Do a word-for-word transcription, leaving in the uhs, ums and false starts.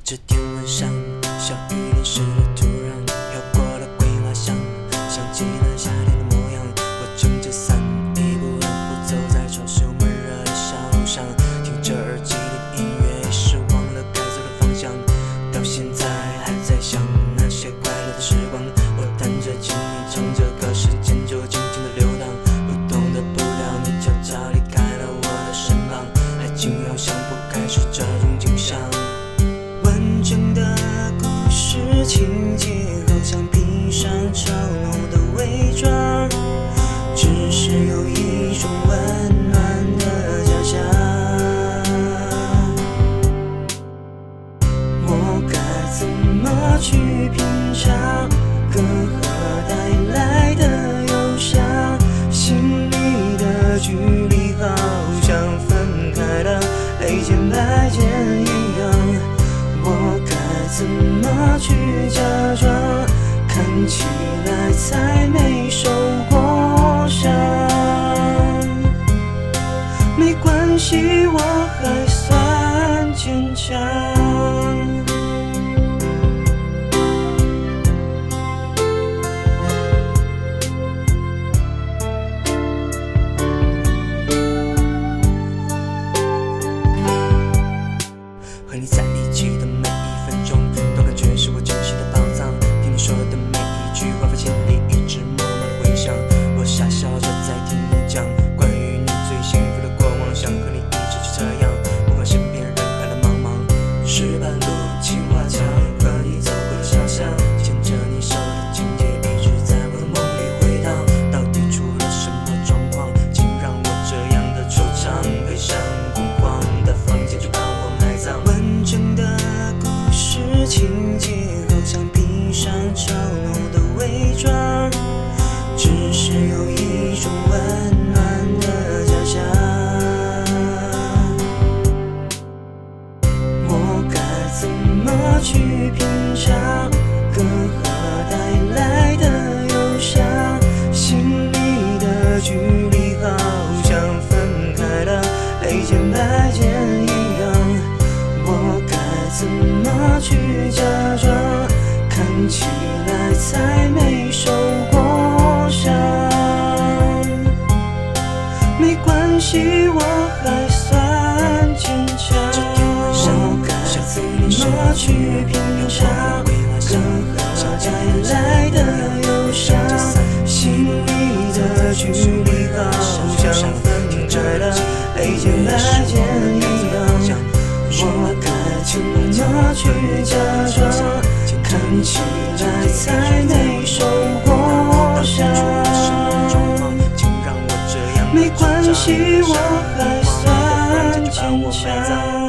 这天晚上，小雨淋湿了土壤，飘过了桂花香，想起了夏天的模样。我撑着伞，一步两步走在潮湿又闷热的小路上，听着耳机里的音乐，一时忘了该走的方向。到现在还在想那些快乐的时光，我弹着琴，你唱着歌，时间就静静的流荡。不同的步调，你悄悄离开了我的身旁，爱情好像不该是这种景象。完整的故事情节好像披上超浓的伪装，只是有一种温暖的假象。我该怎么去品尝隔阂带来的忧伤？心里的距离好像分开了，泪千百件一样。我该怎么去假装，看起来才没受过伤？没关系，我还算坚强。和你在一起的每一分钟，都感觉是我珍惜的宝藏。听你说的每一句话，发现你一直默默的回想。我傻笑着在听你讲关于你最幸福的过往，想和你一直就这样，不管身边人来来茫茫。石板路、青花墙，和你走过的小巷，牵着你手的情节一直在我的梦里回荡。到底出了什么状况，竟让我这样的惆怅？悲伤空旷的房间就把我埋葬。完整的故事情节好像披上超浓的伪装，只是有一种温暖的假象。我该怎么去品尝隔阂带来的忧伤？心里的距离好像分开了，泪千百件一样。我该怎么去假装，看起来才没受过伤？没关系，我还算坚强。我该怎么去品尝隔阂带来的忧伤？心里的距离好像分开了，泪千百件一样。我该怎么去假装，看起来才没受过伤？没关系，我还算坚强。